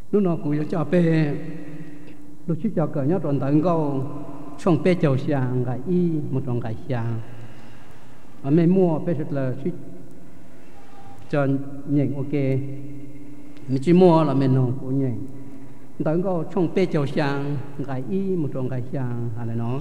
lúc nào cũng cho bé lúc trước cho cỡ nhớ tròn tận câu trong bé chầu sang cái y một trong cái sang ở mấy mua bé rất là suýt cho nhện ok mình chỉ mua là mình nông của nhện tận câu trong bé chầu sang cái y một trong cái sang hay là nó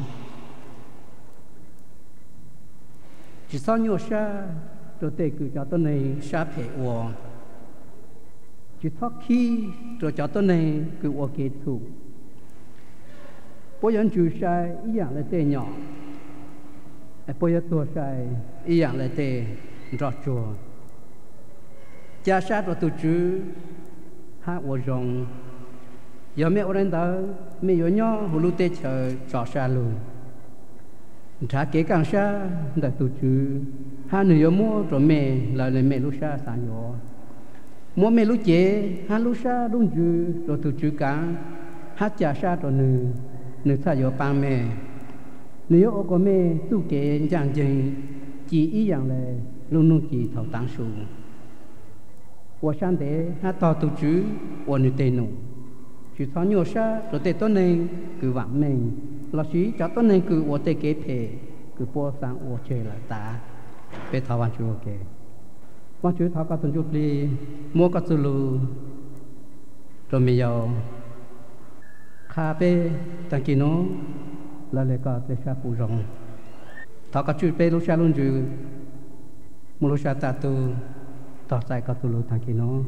chỉ sau nhiều sa rồi tệ cứ cho tôi này sa phê ua chỉ thoát khi rồi cho tôi này cứ ua kết thúc bây giờ chú sai ý dạng là tệ nhỏ bây giờ tôi sai ý dạng là tệ rõ chùa cha sát rồi tôi chú hát ua rồng giờ mẹ ở đó mẹ ở nhỏ hồ lô tê chờ rõ xa luôn trả kế càng xa đã tôi chú hai người mua rồi mẹ là mẹ lúc xa sáng nhỏ mua mẹ lúc chế hai lúc xa đúng chú rồi tôi chú cả hát cha xa rồi nữ thay ở ba mẹ nếu ở có mẹ tu kế giảng dạy chỉ ý rằng là luôn luôn chỉ thầu tăng số我想得他到都住我女对侬就他nhiều sa rồi tệ tốt này cứ vắng mình là sĩ cho tốt này cứ我tệ kế thể cứ bỏ sang我chơi là ta về thảo văn chú ok văn chú thảo cả tuần chút đi mua cả chú lu rồi mình giờ cà phê tăng kỳ nó là lấy cả để sa phụ rong thảo cả chú phê lúc sa luôn chú mua lúc sa ta tu tỏ sai cả tu lu tăng kỳ nó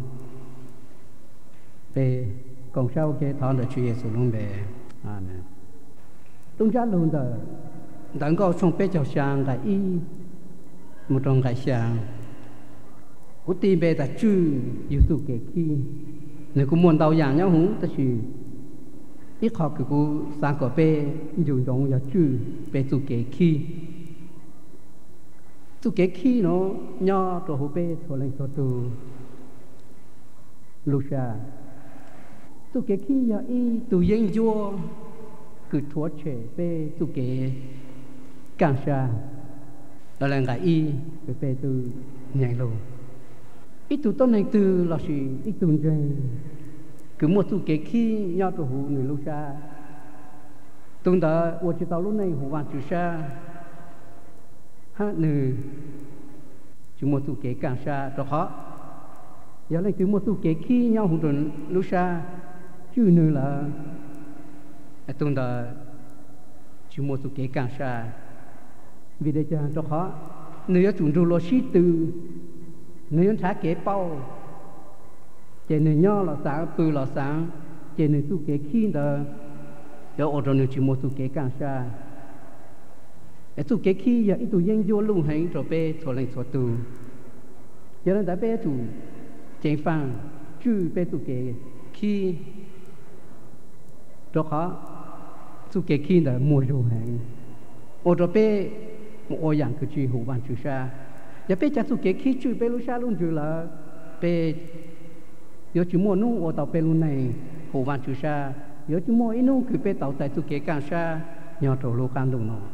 về còn sau cái thọ được Chúa Giêsu luôn về amen tung ra luôn rồi đặng có trong bếp chảo sang cái y một trong cái sang của tìm về là chư yêu tu cái khi nếu cũng muốn đào dạng nhau húng ta chỉ ít học cái của sang có bê dùng trong là chư bê tu cái khi nó nho rồi hồ bê thôi lên thôi tu Lucia tu cái khi giờ y tu yên vua cứ thua trẻ về tu cái càng xa là ngày y về tu nhảy lô ít tu tôn này từ là gì ít tu chơi cứ một tu cái khi nhau tu hú người lúc xa tuần đó我知道lúc này hú văn chú xa hát nữ chỉ một tu cái càng xa rồi khó giờ này từ một tu cái khi nhau hú rồi lúc xa chứ nữa là tuần đó chỉ một số cái càng xa vì đây cho nó khó nếu chúng tôi lo sĩ từ nếu thả cái bao chỉ nếu nhau là sáng từ là sáng chỉ nếu số cái khi đó cho ở trong chỉ một số cái càng xa số cái khi giờ ít tụ dân vô luôn hành rồi bé thôi lên số từ giờ nó đã bé chủ chính phang chứ bé số cái khi đó khó số cái khi là mua đồ hàng ở đó bé một dạng cứ chỉ hữu văn chú sa giờ bé chắc số cái khi chú bé lúc sa luôn chú là bé giờ chú mua nung ở tàu bé luôn này hữu văn chú sa giờ chú mua ít nung cứ bé tàu tại số cái càng sa nhỏ trâu lô can đồ nó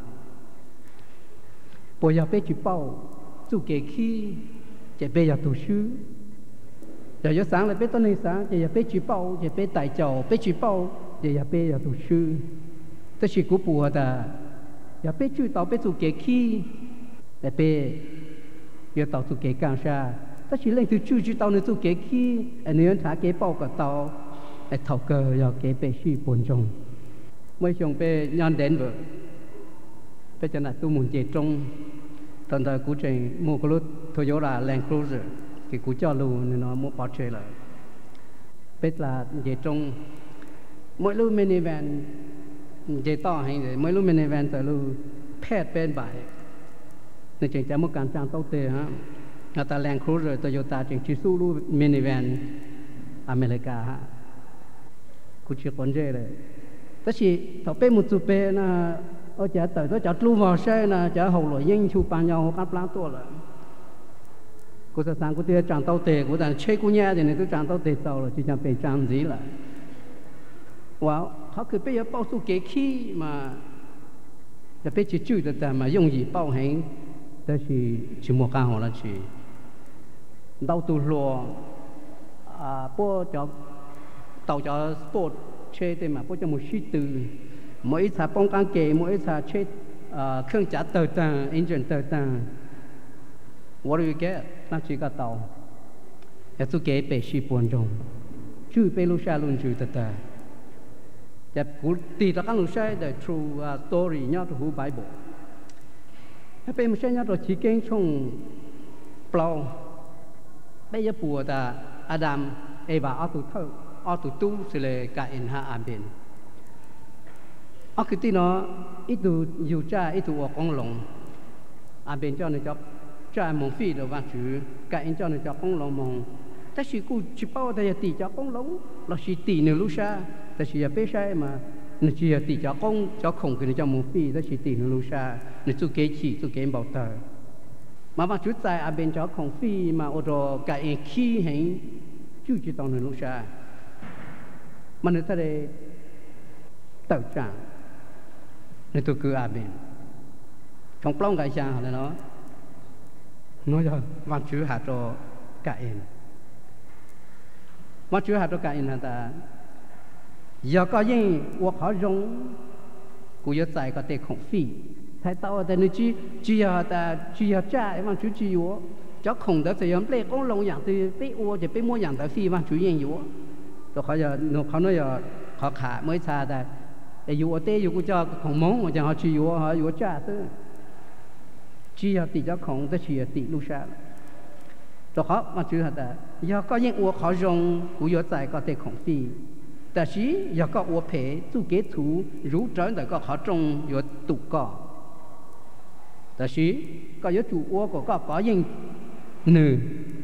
bây giờ bé chú bảo số cái khi giờ bé giờ tu sư giờ sáng là bé tối nay sáng giờ bé chú bảo giờ bé tại chầu bé chú bảo giờ bé giờ tu sư tất nhiên cũng bùa ta giờ bé chú tàu bé tu kế khi giờ bé giờ tàu tu kế càng xa tất nhiên lên từ chú tàu nữa tu kế khi anh ấy thả kế bao cả tàu anh thầu cờ giờ kế bé suy buồn trong mấy chồng bé nhon đến vợ bé cho nên tu muốn chế trong tận thời cú trình mua cái lúc Toyota Land Cruiser thì cú cho luôn nên nó mua bỏ chơi lại bé là chế trong mỗi lúc minivan chế to hay rồi mỗi lúc minivan tới lúc pet bên bãi nên chỉ cho một căn trang tàu tê ha là ta Land Cruiser Toyota chỉ chỉ số lúc minivan America ha cũng chỉ còn dễ đấy tất nhiên thầu bên một số bên là ở chợ tới tôi chợ lưu vào xe là chợ hậu lội nhanh chụp bàn nhau các planตัวrồi cô ta sang cô ta trang tàu tê cô ta chơi cô nhà thì này tôi trang tàu tê tàu rồi chỉ chẳng phải trang gì là wow họ cứ bây giờ bao số kế khi màจะไปจืดแต่มา用以包行但是就莫干好了去到都落啊不叫 tàu cho sport chơi thì mà có cho một sĩ từ mỗi xã bóng căng kề mỗi xã chơi khương trả tờ tàng engine tờ tàng what do you get nó chỉ có tàu để tôi kể về sĩ buồn rồng chú về lúc xa luôn chú tờ tờ để cụ tì ra các lúc xa để true story nhớ từ Bible bây giờ nhớ rồi chỉ kén trong plau bây giờ bùa ta Adam Eva ở tụ tu sẽ là cả in ha Aben ở cái tí nó ít tụ yêu cha ít tụ ở con lồng Aben cho nên cho cha mong phi rồi văn chữ cả in cho nên cho con lồng mong ta chỉ cụ chỉ bảo ta chỉ cho con lồng là chỉ tì nửa lúc xa ta chỉ bé sai mà nó chỉ tì cho con cho khổng cái cho mong phi ta chỉ tì nửa lúc xa nó chú kế chỉ chú kế bảo tờ mà văn chữ tại Aben cho khổng phi mà ở đó cả in khi hình chú chỉ tao nửa lúc xa mà người ta để tự trạng người tôi cứ Aben trong plong cái cha là nó nói rồi văn chữ hạt cho cả em văn chữ hạt cho cả em là ta giờ có những cuộc họ dùng của giờ tại có thể khổng phi thái tao tại nơi chỉ giờ ta chỉ giờ cha văn chữ chỉ yếu cho khổng đó thì em lấy con lông dạng từ bé ô thì bé mua dạng tại phi văn chữ yên yếu rồi họ nói giờ họ khả mới xa ta để yếu tê yếu cho khổng mông mà chẳng họ chỉ yếu họ yếu cha thôi chỉ là tỷ cho khổng tới chỉ là tỷ lúc xa rồi họ mà chữ là ta giờ có những uo họ dùng của yếu tại có thể khổng phiแต่是要个我陪做给图如真的个好中有度个，但是个有主我个人女，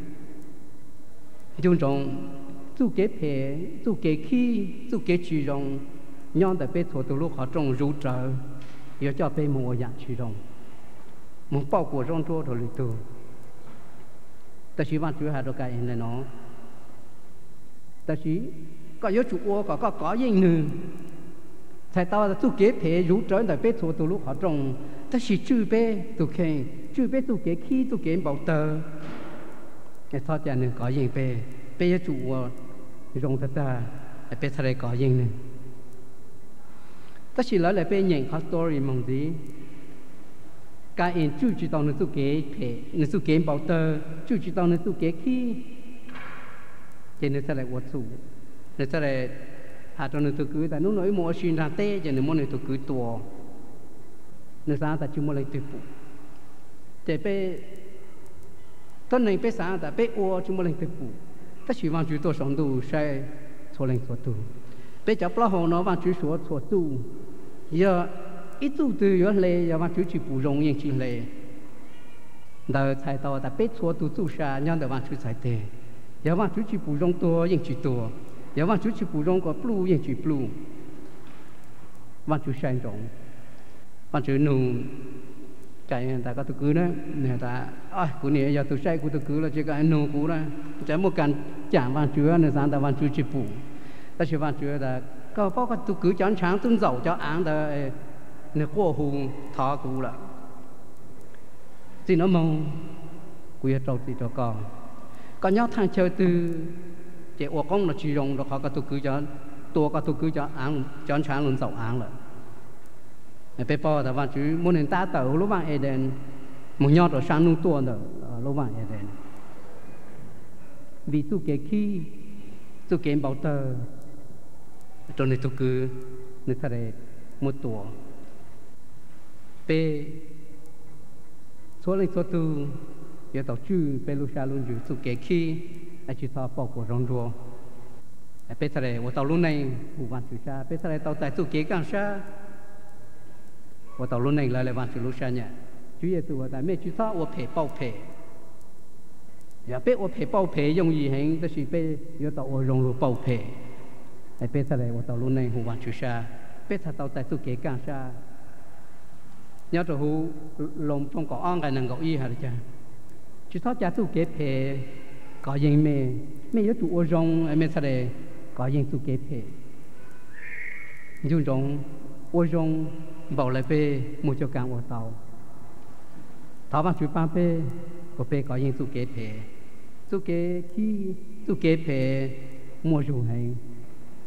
这种做给陪做给去做给主容，让的被拖到路好中如真，要叫被模样主容，我包括中做的里头，但是万主还都该人的喏，但是。có yếu chủ ô có những người thầy tao là tu kế thể rủ trở lại bế thua từ lúc họ trồng ta chỉ chữ bế tu khen chữ bế tu kế khi tu kế bảo tờ cái thoát ra nữa có những bế chủ ô rong ta bế thầy có những người ta chỉ nói là bế nhận có story mong gì cái in chữ chỉ tao nữa tu kế thể nữa tu kế bảo tờ chữ chỉ tao nữa tu kế khi cho nên thầy lại uất chủ để cho để hạt cho nên tôi cứ tại lúc nói mua xin ra tê cho nên mua này tôi cứ tua nên sao ta chưa mua lại tuyệt vụ để bé tuần này bé sáng ta bé ô chưa mua lại tuyệt vụ ta chỉ vào chú tôi sống tu sai số lên số tu bé cháu bao hồ nó vào chú số tu giờ ít tu từ giờ lệ giờ vào chú chỉ bù rong yên chỉ lệ đời thầy tao ta bé số tu sai nhân đời vào chú sai tê giờ vào chú chỉ bù rong tua yên chỉ tua giờ văn chú chỉ bù rong có blue yên chỉ blue văn chú sang rong văn chú nụ cái người ta có tôi cứ đó người ta của này giờ tôi say của tôi cứ là chỉ cái nụ của đó chỉ một căn chạm văn chú này sang ta văn chú chỉ bù ta chỉ văn chú là có bao cái tôi cứ chán sáng tôi giàu cho án ta người qua hùng thọ cụ là thì nó mong quý trâu thì cho con nhau thằng chơi từ chỉ ô công là chỉ dùng được họ cái tu cứ cho tua cái tu cứ cho ăn cho sáng luôn giàu ăn rồi bây giờ là văn chú muốn nên ta tàu lúc bạn Eden một nhau rồi sáng luôn tua rồi lúc bạn Eden vì tu kế khi tu kế bảo tờ cho nên tu cứ nên thay để một tua pe số lên số tu giờ tàu chư pe lúc sáng luôn tu kế khi chỉ thọ bỏ của rong rùa, bây giờ này, tôi lúc này vụ văn chủ sa, bây giờ này tôi tại tu kế càng sa, tôi lúc này lại văn chủ lúc sa nhỉ, chủ yếu tôi tại mấy chủ thọ tôi phải bảo vệ, giờ bây tôi phải bảo vệ dùng gì hết, tôi chỉ bây giờ tôi rong rùa bảo vệ, bây giờ này tôi lúc này vụ văn chủ sa, bây giờ tôi tại tu kế càng sa, nhớ tôi hú lồng trong cỏ ong cái năng gạo y hả chứ, chủ thọ cha tu kế vệ có những mẹ yếu tụ rong mẹ sao để có những tụ kế thể dùng rong rong bảo lại về một chỗ càng ở tàu tháo bằng chuối ba về có về có những tụ kế thể tụ kế khi tụ kế thể mua dù hay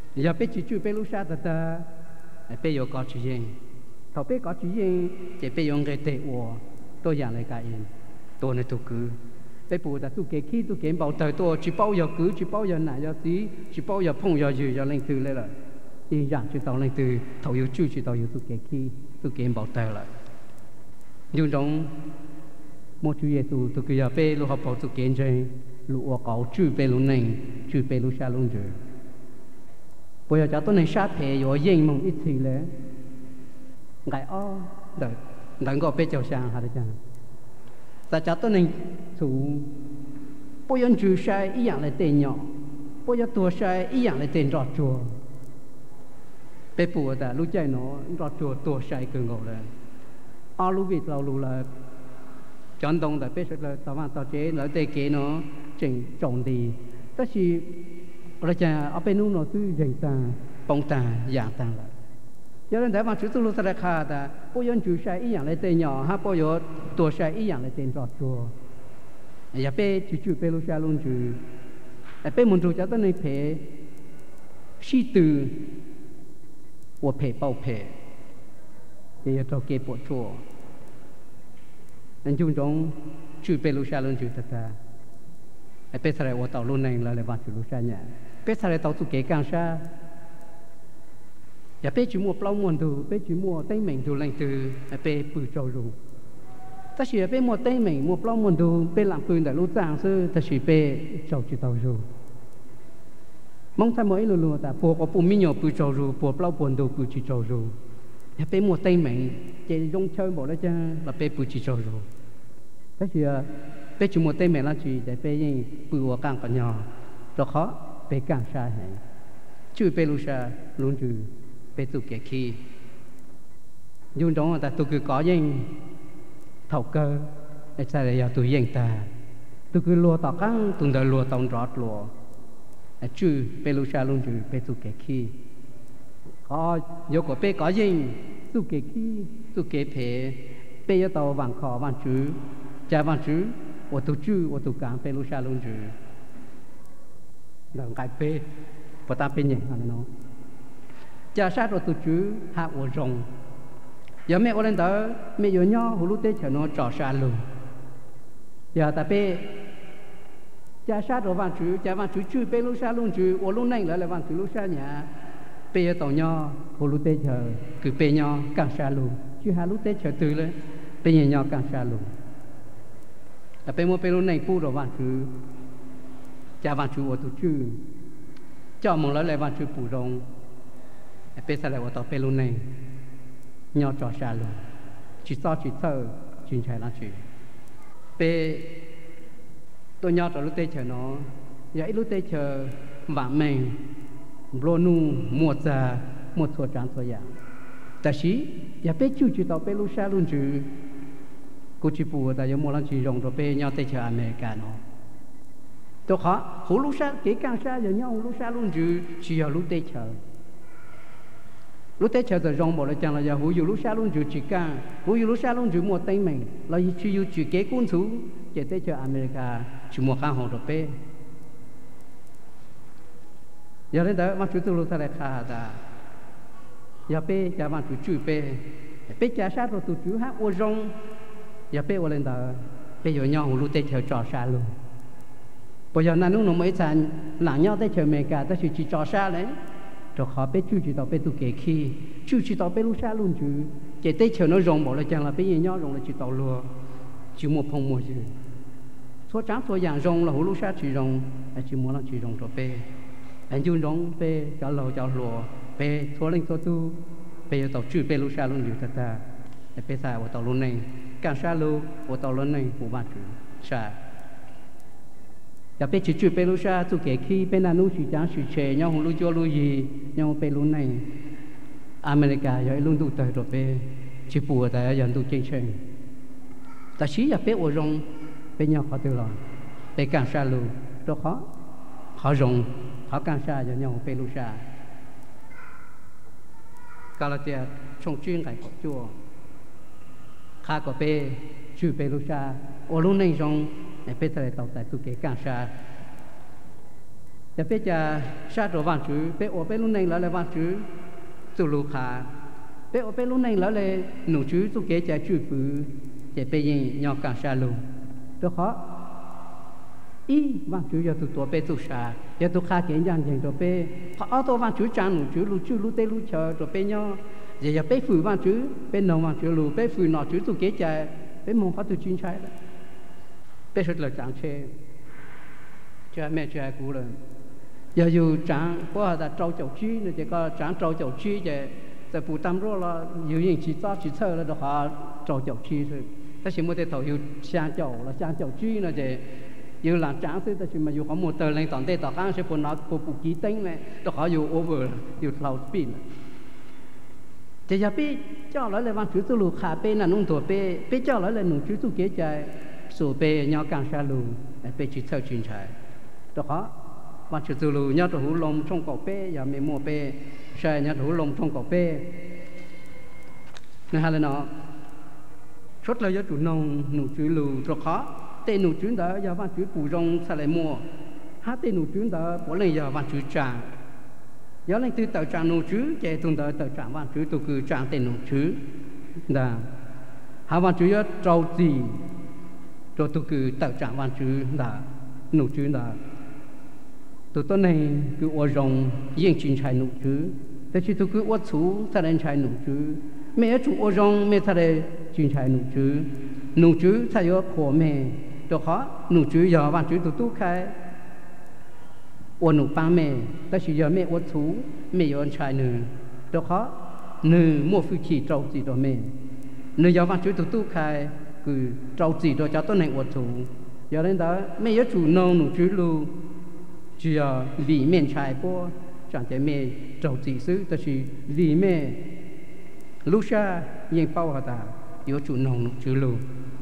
giờ bé chỉ chui bé lúc xa ta bé yêu có chuyện gì thầu bé có chuyện gì chỉ bé用cái tệ của tôi dạng lại cái gì tôi này tôi cứ bé bù ta tôi kể khi tôi kể bảo thời tôi chỉ bao giờ cứ chỉ bao giờ nãy giờ tí chỉ bao giờ phong giờ gì giờ lên từ lên rồi đi dạng chỉ tàu lên từ thầu yêu chui chỉ tàu yêu tôi kể khi tôi kể bảo thời lại nhưng trong một chuyện gì tôi cứ giờ bé lúc học bảo tôi kể chơi lúc ở cầu chui bé lúc này chui bé lúc xa lúc rồi bây giờ cháu tôi này sát thế rồi yên mong ít thì lẽ ngài đợi đợi gọi bé cháu sang hả đấy chăng ta cháu tôi này chủ bây giờ chú sai ý dạng là tên nhỏ bây giờ tôi sai ý dạng là tên trọt chùa bé bùa ta lúc chạy nó trọt chùa tôi sai cường ngộ là lúc việc lâu là chọn đông tại bé sẽ là tao mang tao chế là tê kế nó chỉnh trộn đi tất nhiên rồi cha ở bênนู้นnó cứ dành ta bông ta dạng ta lại cho nên để mà chúng tôi lúc ra khá ta bây giờ chú sai ý dạng là tên nhỏ ha bây giờ tôi sai ý dạng là tên trọt chùa giờ bé chú bé lúc sai luôn chú bé muốn chú cho tôi này phải suy tư我陪包陪也要做给不错nên chúng trong chú bé lúc sai luôn chú ta bé sai我到路内了来帮chú lúc sai nhỉ bé sai tàu tu kế càng xa giờ bé chỉ mua plau muôn từ bé chỉ mua tây mình từ lành từ bé bự trâu rồi ta chỉ bé mua tây mình mua plau muôn từ bé làmปืนแต่รู้จังซื้อta chỉ bé trâu chỉ tàu rồi mong thay mỗi lùa ta buộc có bùn mi nhỏ bự trâu rồi buộc plau buồn từ bự chỉ trâu rồi giờ bé mua tây mình chỉ dùng chơi bộ đó chứ là bé bự chỉ trâu rồi ta chỉ bé chỉ mua tây mình là chỉ để bé như bự ở càng còn nhỏ rồi khó bé càng xa hay chứ bé lúc xa luôn chứ bé tụ kẹt khi nhưng trong người ta tụ cứ có những thầu cơ để sao để giờ tụ yên ta tụ cứ lùa tao căng tụ đời lùa tao rót lùa chứ bé lúc xa luôn chứ bé tụ kẹt khi có nhiều của bé có gì tụ kẹt khi tụ kẹt phê bé giờ tao vàng khó vàng chữ cha vàng chữ我都住我都讲被路下弄住，能改变，不打变人啊喏。假设我都住下我用，有咩我领导没有鸟，葫芦得全我找下路，要打变。假设我往住，假往住住被路下弄住，我弄နိုင်了来往住路下nhà，被要到鸟葫芦得全，cứ被鸟càng下路，住下路得全對了，被人鸟càng下路。แต่เป็นโมเป็นรุ่นในผู้ระวันคือจะวันชูวัตุชื่อเจ้ามองแล้วเลยวันชูปู่รงเป็นสลายวัตถุเป็นรุ่นในยอดจอชาลูจิตซ้อจิตเธอจินชัยละจีเป็นตัวยอดจอลุเตเชเนาะอย่าลุเตเชหวานแมงโบนูมัวจะมัวทัวจานตัวอย่างแต่ชีอย่าเป็นจู่จิตต่อเป็นลูกชาลุ่นจูกูจีปูแต่ยังมองลังจีรงตัวเป็นยอดเตชอเมริกาเนาะตัวเขาหูลูกชาเกี่ยกังชาอย่างยอดลูกชาลุ่นจูชียลูกเตชอลูกเตชอจะรงบอกเลยจังเลยอย่าหูอยู่ลูกชาลุ่นจูจีกังหูอยู่ลูกชาลุ่นจูมัวเต็งเหม่งเราชีอยู่จีเกี่ยกุ้นสูเกี่ยเตชออเมริกาจูมัวข้างหงตัวเป็นอย่าเล่นแต่มาจุดตัวลูกทะเลขาตาอย่าเป้จะมาจุดจุดเป้จะชาตัวจุดจุดฮะโอจงอย่าเป้วันเล่นแต่เป้อยู่ย่องรู้เตะเฉยจ่อชาลูพออย่างนั้นนู้นไม่ทันหลังย่อเตะเฉยเมกาแต่จุดจ่อชาเลยจะขอเป้จุดจุดต่อเป้ตุเกขี้จุดจุดต่อเป้ลูกชาลุ่นจุดเจเตะเฉยน้อยรงบอกเลยจังละเป้ยังย่อรงเลยจุดต่อลัวจุดมัวพงมัวจุดส่วนจ้างส่วนอย่างรงเราหูลูกชาจุดรงไอ้จุดมัวเราจุดรงตัวเป้anh dùng rong pe cho lò cho lùa pe thua lên thua tu pe tàu chữ pe lu sa luôn nhiều ta pe sa của tàu luôn này càng sa lu của tàu luôn này của bạn chữ sa giờ pe chữ pe lu sa tu kể khi pe na nu chỉ trắng chỉ chè nhau không lu cho lu gì nhau pe luôn này America giờ luôn tu tới rồi pe chỉ bùa tại giờ tu trên trên ta chỉ giờ pe ở rong pe nhau khó từ lò pe càng sa lu đó khó rong họ càng xa cho nhau pe lu xa, cả là tiệt trong chuyên cái cột chùa, khá có pe chữ pe lu xa, ở lúc này trong pe tại tàu tại tu kế càng xa, giờ bây giờ sát rồi vàng chữ bây ở bây lúc này là vàng chữ tu lù khá bây ở bây lúc này là nụ chữ tu kế chạy chữ phứ để bây giờ nhau càng xa luôn đó khó ý vàng chữ giờ tu tuổi bây tu xa giờ tu khá kiến dạng dạng rồi bây họ tu vàng chữ trang nụ chữ lù tê lù chờ rồi bây nhau giờ bây phứ vàng chữ bây nông vàng chữ lù bây phứ nọ chữ tu kế chạy bây mong phát tu chuyên trái đó bây rất là chẳng chê cha mẹ cha cũ rồi giờ dù chẳng có là trâu chậu chi nữa chỉ có chẳng trâu chậu chi chứ giờ phụ tâm rồi là dù những chỉ cho chỉ sơ là được họ trâu chậu chi thôi ta chỉ muốn để thầu dù sang chậu là sang chậu chi nữa chứ dù làm chẳng thế ta chỉ mà dù có một tờ lên toàn tê tỏ kháng sẽ phụ nó phụ ký tính này được họ dù over dù lâu pin thì giờ biết cho nó là văn chữ tu lù khả bên là nông thổ bên cho nó là nông chữ tu kế chạy số bên nhau càng xa lù bên chỉ theo chuyên trái đó khó văn chữ tu lù nhau tu hú lông trong cổ bên giờ mình mua bên sai nhau tu hú lông trong cổ bên nên hay là nó suốt là do chủ nông nông chữ lù đó khó tên nông chữ đó giờ văn chữ bù rong sao lại mua hát tên nông chữ đó mỗi lần giờ văn chữ tràng giờ lên từ tàu tràng nông chữ chạy tung tới tàu tràng văn chữ tu cứ tràng tên nông chữ là hà văn chữ giờ trâu gì rồi tu cứ tàu tràng văn chữ là nông chữ là từ tối nay cứ ở rồng yên chính trái nông chữแต่ที่ตัวคือวัดสูถ้าเรียนชายหนุ่มจื้อแม่จู่อรองแม่ถ้าเรียนจีนชายหนุ่มจื้อหนุ่มจื้อถ้าอยู่ขอแม่ตัวเขาหนุ่มจื้ออย่าวันจื้อตัวตู้ใครอวหนุ่มป้าแม่แต่ที่อย่าแม่วัดสูแม่อยู่ชายหนึ่งตัวเขาหนึ่งมั่วฟิชีเจ้าจีตัวแม่หนึ่งอย่าวันจื้อตัวตู้ใครคือเจ้าจีตัวเจ้าต้นแห่งวัดสูอย่าเล่นแต่แม่อยู่จู่น้องหนุ่มจื้อลูจีอย่าหลีเม่นชายป้อchẳng thể mẹ trâu chỉ xứ ta chỉ vì mẹ lúc xa yên bao hạt ta yếu chủ nông chữ lưu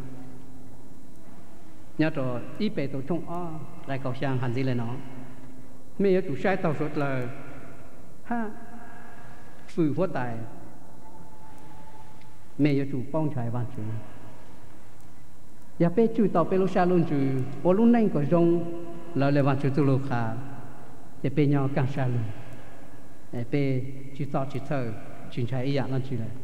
nhớ rồi ít bề tổ thông o lại cầu sang hành gì là nó mẹ yếu chủ sai tàu suốt là ha phử vô tài mẹ yếu chủ bông trái văn chữ giờ bé chủ tàu bé lúc xa luôn chữ ô lúc này có rong là văn chữ từ lúc khá để bé nhau càng xa luôn bé chỉ tao chỉ thở chuyển trái ý dạng là chỉ này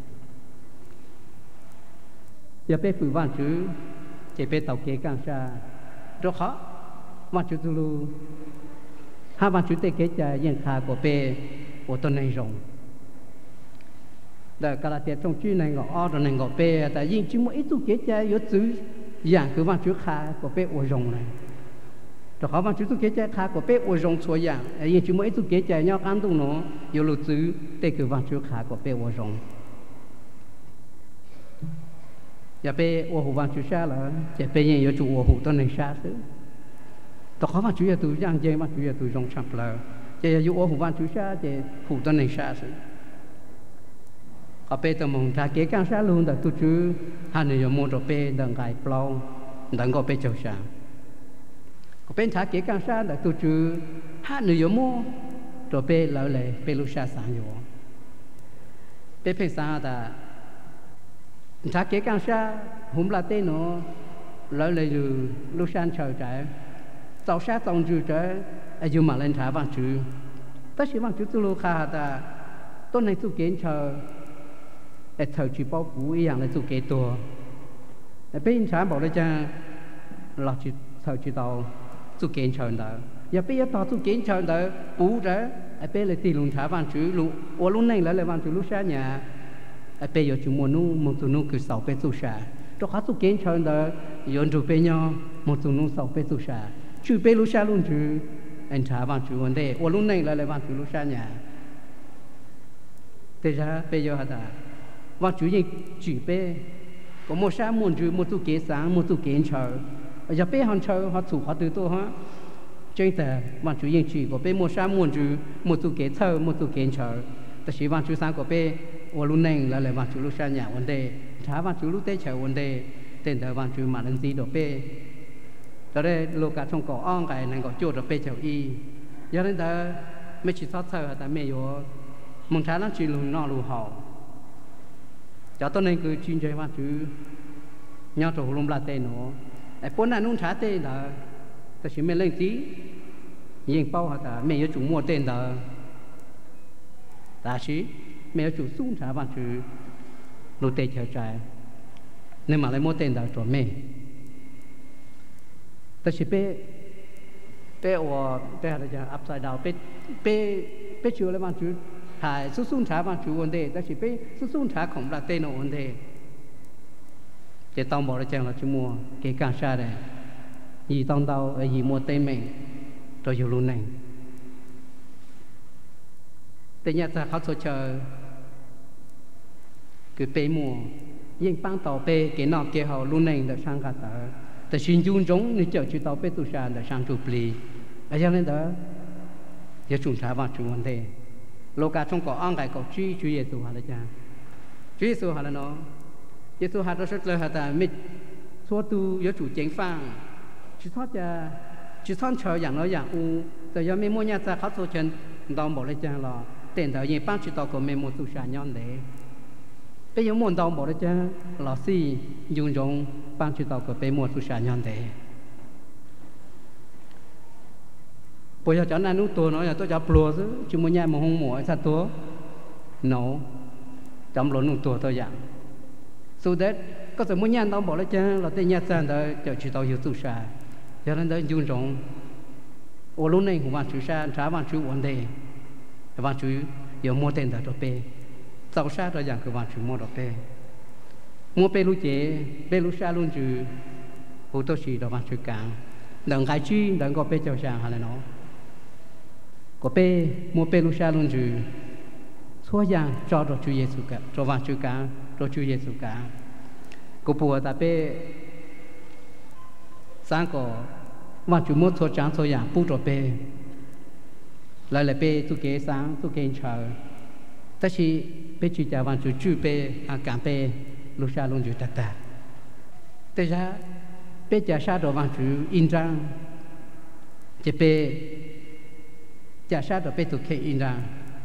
giờ bé phử văn chữ để bé tàu kế càng xa rất khó văn chữ từ lúc hai văn chữ tê kế chạy yên khá của bé của tuần này rộng là cả là tiệt trong chữ này ngõ o này ngõ bé tại yên chữ mỗi ít tu kế chạy yếu chữ dạng cứ văn chữ khá của bé của rộng này rồi họ văn chữ tu kế chạy khá của bé ở rong xua dạng, nhưng chúng mới tu kế chạy nhau ăn tung nó, yêu lụt chữ, để cứ văn chữ khá của bé ở rong. Giờ bé ở hồ văn chữ xa là, giờ bé những yêu chủ ở hồ tân này xa xứ. Rồi họ văn chữ là tu dạng chơi văn chữ là tu rong sập là, giờ yêu ở hồ văn chữ xa, giờ hồ tân này xa xứ. Họ bé tầm mong ta kế càng xa luôn, là tu chữ, hai người mua rồi bé đằng gai plau, đằng có bé châu xa. có bên thả kế càng xa là tôi chứ hát người yếu mô rồi bê lỡ lệ bê lúc xa sáng yếu bê phê xa là thả kế càng xa hôm là tên nó lỡ lệ dù lúc xa chờ trẻ tàu xa tàu dù trẻ dù mà lên thả văn chữ tất nhiên văn chữ tôi lúc khá là tôi này tôi kiến chờ để thở chỉ bao phủ ý dạng là tôi kế tùa bên thả bảo đây cha là chỉ thở chỉ tàu tu kiến chọn đó, giờ bây giờ tao tu kiến chọn đó, bù ra, bây giờ tiền lùng thả văn chữ lùng, ở lúc này lại văn chữ lúc xa nhà, bây giờ chúng một tu nu cứ sáu bên tu xa, cho họ tu kiến chọn đó, giờ tụi bên nhau một tu nu sáu bên tu xa, chữ bên lúc xa luôn chữ, anh thả văn chữ vấn đề, ở lúc này lại văn chữ lúc xa nhà, thế ra bây giờ hả văn chữ gì chữ bên, có một xa một chữ một tu kiến sáng một tu kiến chọn giờ bé họ chơi họ thủ họ từ tôi ha trên tờ văn chủ yên chỉ của bé một sáng một chữ một tu kế thơ một tu kế chờแต่chỉ văn chủ sáng của bé ở lúc này là văn chủ lúc sáng nhà vấn đề trả văn chủ lúc tết chờ vấn đề tên tờ văn chủ mà lần gì đó bé cho đây lô cả trong cỏ ong cái này có chỗ đó bé chờ y giờ đến tờ mấy chỉ thoát thơ tại mấy yo mong trả nó chỉ lùn nọ lùn họ cho tôi nên cứ chuyên chơi văn chủ nhau trổ lùm là tên nó bốn anh nung trả tên là ta chỉ mình lên tí yên bao họ ta mẹ chủ mua tên đó ta sĩ mẹ chủ xuống trả văn chủ lô tê chờ trái nên mà lại mua tên đó cho mẹ ta sĩ bé bé ở bé là giờ upside down bé chịu lại văn chủ hài xuống trả văn chủ vấn đề ta sĩ bé xuống trả không là tên nó vấn đề chỉ tao bỏ ra chăng là chú mua cái càng xa đấy gì tao tao gì mua tên mình rồi nhiều luôn này tên nhà taเขาchờ cứ bê mua nhưng băng tàu bê cái nọ kia họ luôn này được sang cả tờแต่xin dung giống như chờ chú tàu bê tu sa được sang chụp lì ở cho nên đó giờ chúng ta vào chúng vấn đề lô cả trong có ăn cái có chú Giêsu hà là cha chú Giêsu hà là nó Giêsu hà nó rất là hà ta mít số tu giờ chủ chính phang chú thoát cha chú thoát chờอย่างnóอย่างuแต่ยังไม่มั่วเนี่ยจะเขาโซเชียลดองบอกเลยจ้าหรอเต็นแต่ยังปั้งจุดต่อกับเมมูสุชาย้อนเลยไปยังมั่วดองบอกเลยจ้าหล่อซี่ยุ่งยงปั้งจุดต่อกับเมมูสุชาย้อนเลยปอยจะนั่นนู้ตัวน้อยตัวจะปลัวซึจุมั่วเนี่ยมองหัวสัตตัวหนูจำหล่นนู้ตัวตัวอย่างสุดเด็ดก็จะมั่วเนี่ยดองบอกเลยจ้าเราเต็นเนี่ยจ้าเดี๋ยวจะจุดต่ออยู่สุชาcho nên đó dung rộng ở lúc này của bạn chủ sa trả bạn chủ vấn đề bạn chủ giờ mua tiền tại bê sau sa rồi dạng của bạn chủ mua mua bê lúc chế bê lúc sa luôn chủ hồ tô xì đó bạn chủ cảng đằng cái chi đằng có bê chào sang hay là nó có bê mua bê lúc sa luôn chủ xóa dạng cho đồ chủ Giêsu cả cho bạn chủ cảng cho chủ Giêsu cả cô bùa tại bê sáng có mà chủ muốn số trắng số dạng bút rồi bê lại là bê tu kế sáng tu kế chờ tất chi bê chỉ trả văn chủ chữ bê cảm bê lúc xa luôn chủ tạc tạc thế ra bê trả sát đồ văn chủ in răng chỉ bê trả sát đồ bê tu kế in răng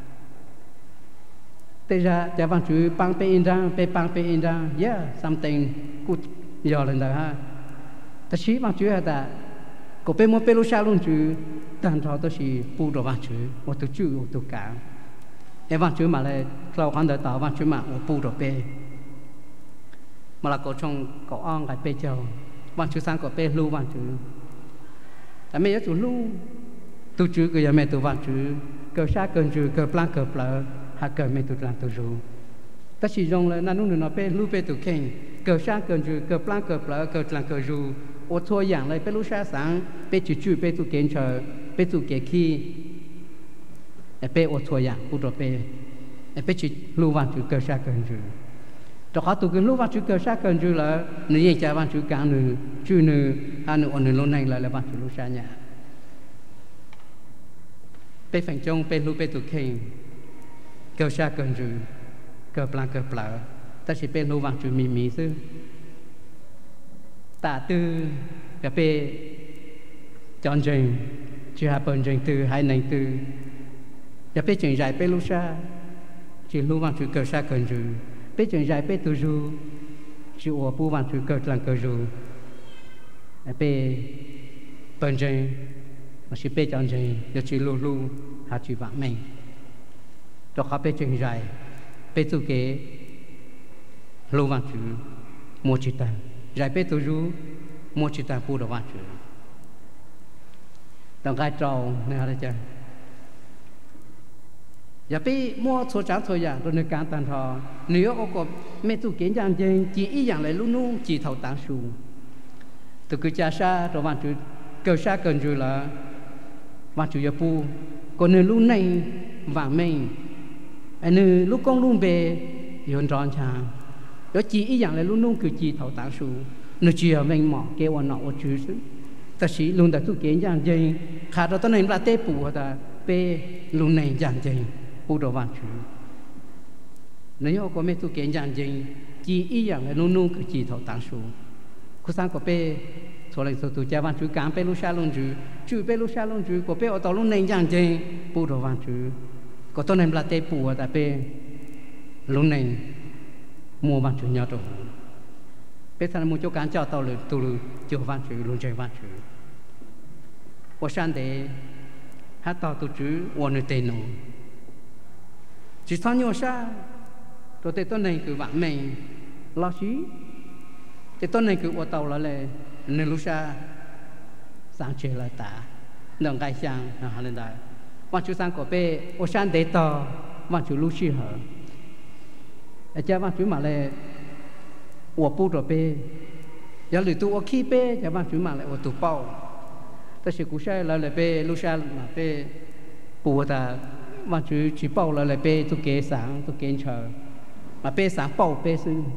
thế ra trả văn chủ băng bê in răng yeah something good giờ lên đó ha ta chỉ bằng chữ là có bên một bên lúc sau luôn chữ đàn trò tôi chỉ bù đồ bằng chữ một từ chữ một từ cả em bằng chữ mà lại sau khi đợi tàu bằng chữ mà một bù đồ bê mà là có trong có on cái bê châu bằng chữ sang có bê lưu bằng chữ tại mấy chữ lưu từ chữ cái giờ mẹ từ bằng chữ cờ xa cờ chữ cờ plan cờ plờ hay cờ mẹ từ làm từ ru ta chỉ dùng là nãy nó bê lưu bê từ kênh cờ xa cờ chữ cờ plan cờ plờ cờ làm cờ ru ô tô dạng này bê lúc sáng sáng bê chữ bê tu kiến chờ bê tu kế khi bê ô tô dạng bút đồ bê bê chữ lưu văn chữ cơ sa cờ chữ cho họ tu kiến lưu văn chữ cơ sa cờ chữ là nếu như cha văn chữ cả nữ chữ nữ anh nữ nữ luôn này là văn chữ lưu sa nhà bê phẳng trong bê lưu bê tu kiến cơ sa cờ chữ cơ plan cơ plờ ta chỉ bê lưu văn chữ mì xứ ta tư cà phê chọn trình chưa hạ bận trình từ hai nành từ cà phê trình dài bê lu sa chỉ lu bằng chữ cờ sa cờ rù bê trình dài bê tu rù chữ ổ bu bằng chữ cờ làm cờ rù bê bận trình mà chỉ bê chọn trình giờ chỉ lu hạ chữ vạn mình cho họ bê trình dài bê tu kế lu bằng chữ mua chỉ tàn giải bê tu rú mua chỉ ta phu đồ văn chữ đồng cái trâu này là chưa giờ bê mua số trắng số dạng rồi người cán tàn thọ nếu có mẹ tu kiến dạng gì chỉ ý dạng lại luôn luôn chỉ thầu tán su từ cứ cha sa đồ văn chữ cơ sa cần chữ là văn chữ giờ phu còn nơi luôn này vàng mình anh nơi lúc con luôn về yon tròn chàng đó chỉ ý dạng là luôn luôn cứ chỉ thầu tán su nó chỉ ở mình mỏ kêu anh nọ chữ chứ ta chỉ luôn đã tu kiến dạng gì khá đó tao này là tê bù ta pe luôn này dạng gì bù đồ văn chữ nếu có mấy tu kiến dạng gì chỉ ý dạng là luôn luôn cứ chỉ thầu tán su cô sang có pe số lần số tu cha văn chữ cám pe lu sa luôn chữ pe lu sa luôn chữ có pe ở tao luôn này dạng gì bù đồ văn chữ có tao này là tê bù ta pe luôn này mua văn chữ nhau rồi bây giờ mua chỗ cán cho tao lừa tu chưa văn chữ luôn chơi văn chữ 我上得 hát tao tu chú uốn nơi tây nổ chỉ sau nhiều xa rồi tây tuần này cứ vạn mình lo xí tây tuần này cứ uốn tàu là lệ nên lúc xa sáng chế lại ta đừng gai sang là lên đâyวันจุสังก็เป้โอชันเดตวันจุลูชีเหรอไอ้เจ้าวันจุมาเลยอวบปูตัวเป้อย่าหรือตัวขี้เป้เจ้าวันจุมาเลยอวบตัวเป้าแต่สิกูใช้แล้วเลยเป้ลูชามาเป้ปูแต่วันจุจีเป้าแล้วเลยเป้ตัวเกสังตัวเกนเชอมาเป้สังเป้าเป้ซื้อ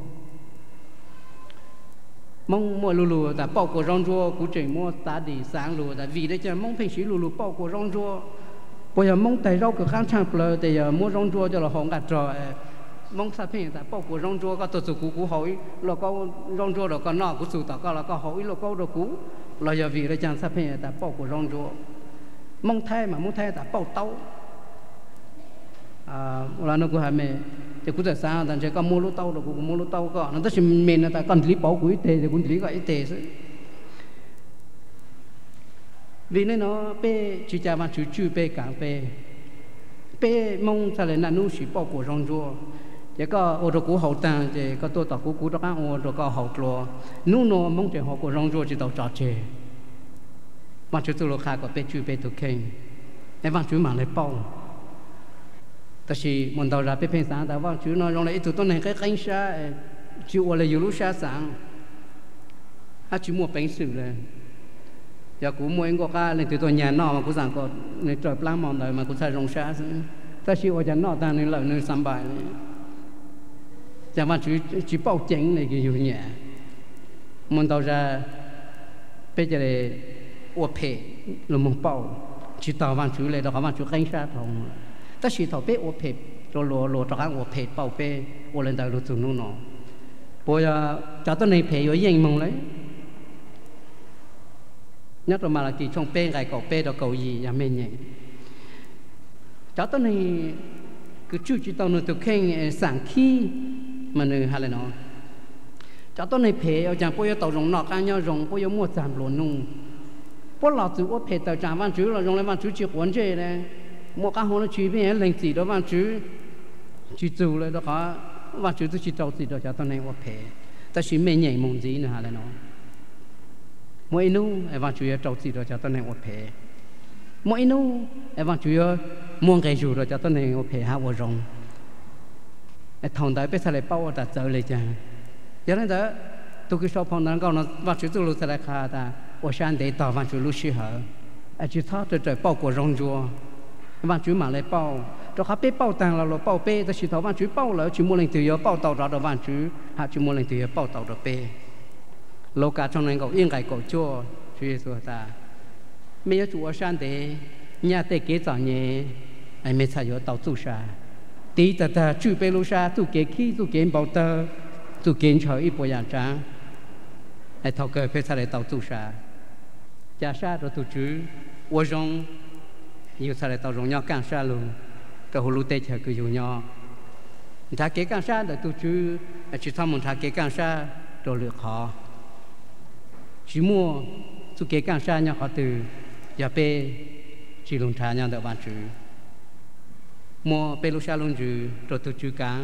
มองมัวลูแต่เป้ากูร้องจัวกูเจ๋งมัวตาดีสังลูแต่วีได้จะมองเพ่งสีลูเป้ากูร้องจัวbây giờ mong tay rau cứ kháng trang bờ thì giờ mua rong chua cho là hỏng gạt rồi mong sao phê ta bao của rong chua có tổ chức cũ hỏi là có rong chua rồi có nọ của sưu tập có là có hỏi là có đồ cũ là giờ vì là chẳng sao phê ta bao của rong chua mong thay mà mong thay ta bao tàu là nó của hai mẹ thì cũng tại sao ta chỉ có mua lúa tàu rồi cũng mua lúa tàu có nó tất nhiên mình là ta cần lý bảo của y tế thì cũng lý gọi y tế vì nên nó bé chỉ cha mà chú bé càng bé mong sao lại nanu chỉ bao của rong rùa chỉ có ô tô cũ hậu tang chỉ có tôi tàu cũ đó các ô tô có hậu rùa nu nó mong chỉ họ của rong rùa chỉ tàu trò chơi mà chú tôi lo khai có bé chú bé tôi khen em vang chú mà lại baoแต่สิมันตอนเราไปเพ่งสางแต่ว่าchú nó rong lại tụi tôi này cái cánh xa chú làอยู่lúc xa sáng chú mua bánh sừngเลยgiờ cú mua anh có cá lên từตัวnhà nọ mà cúสั่งก็ในจอยปลาหมอนเลยมาcúใส่รองช้าซึ่งถ้าชิวจะนอตาในเหล่าในสบายเลยจะว่าชีเป้าเจ๋งเลยก็อยู่เนี่ยมันต่อจะเป็นจะเลยอวดเพลหรือมึงเป้าชีต่อวันชีเลยเราเขาวันชีแข่งชาทองถ้าชีต่อเป้อวดเพลโลต่อการอวดเพลเป้าเป้อวดเล่นแต่รู้สึกนู่นนอพอจะต้นในเพลอยู่ยังมองเลยnhất là mà là kỳ trong pe gài cỏ pe đó cầu gì nhà mình nhỉ cháu tôi này cứ chú chỉ tao nói từ khen sáng khi mà người hay là nó cháu tôi này phê ở chẳng bây giờ tàu rồng nọ cá nhau rồng bây giờ mua giảm lúa nung bố lọ từ ốp phê tàu chẳng văn chú là rồng lại văn chú chỉ quấn chơi này mua cá hồ nó chú bên lên gì đó văn chú chỉ dù lại đó có văn chú tôi chỉ tàu gì đó cháu tôi này ốp phê ta chỉ mê nhảy mông gì nữa hay là nó mỗi nu em vẫn chú ý trâu gì rồi cho tôi này một phê mỗi nu em vẫn chú ý mua cái dù rồi cho tôi này một phê hai vợ rồng em thằng đấy bây giờ lại bao đã trở lại chăng cho nên đó tôi cứ so phongนั้นก็nó vẫn chú tôi lúc sẽ lại khai ta ở sáng để tao vẫn chú lúc xí hở em chỉ tháo từ trời bao của rồng chùa em vẫn chú mà lại bao cho khách bé bao tàng là bao bé tôi chỉ tháo vẫn chú bao là chú mua lên từ giờ bao tàu đó vẫn chú hạ chú mua lên từ giờ bao tàu đó bé lô cả trong này có yên cái cổ chua chú Giêsu ta mấy ở chùa san để nhà tề kế早nhé ai mấy thay ở tàu tu sa tí ta chú bê lô sa tu kế khí tu kế bảo tơ tu kế chờ ít bộ dạng trắng ai thâu cơ phải thay tàu tu sa cha sa rồi tu chú uo rong nhiều thay tàu rong nhau càng sa luôn tàu hồ tê chờ cứ dùng nhau thà kế càng sa rồi tu chú chỉ thăm một thà kế càng sa rồi lựa khó chỉ mua su kế càng xa nhau họ từ giờ pe chỉ lùng trà nhau đợi bạn chú mua pe lúc xa lùng chú rồi tôi chú cá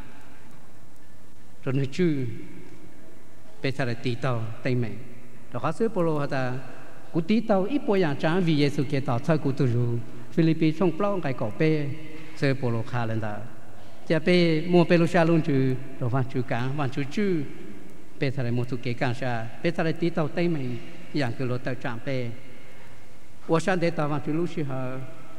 rồi nói chú pe sao lại tí tàu tây mẹ rồi họ xứ polo họ ta cú tí tàu ít bồi dạng trắng vì Giêsu kế tàu chơi cú tu rú Philippines trong plau cái cổ pe xứ polo khá lên đó giờ pe mua pe lúc xa lùng chú rồi bạn chú cá bạn chú chú pe thà lại một số kế càng xa pe thà lại tí tàu tây mình dạng cứ lối tàu chạm pe ở sáng để tàu vào chú lúc xí hở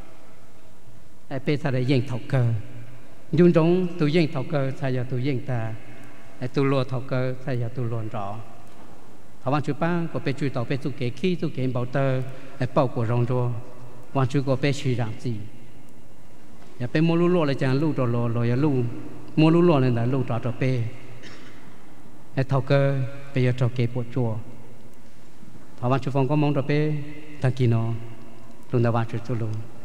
pe thà lại giang thầu cơ dung trong tu giang thầu cơ thay giờ tu giang ta tu lùa thầu cơ thay giờ tu lùa rõ họ vào chú ba có pe chui tàu pe tu kế khí tu kế bảo tơ bảo của rong rùa vào chú có pe suy rằng gì giờ pe mua lúa lại chẳng lúa rồi rồi lúa mua lúa này là lúa rồi pe thầu cơ bây giờ trò kế bộ chùa họ vào chú phòng có mong rồi pe thằng kia nó luôn là vào chú luôn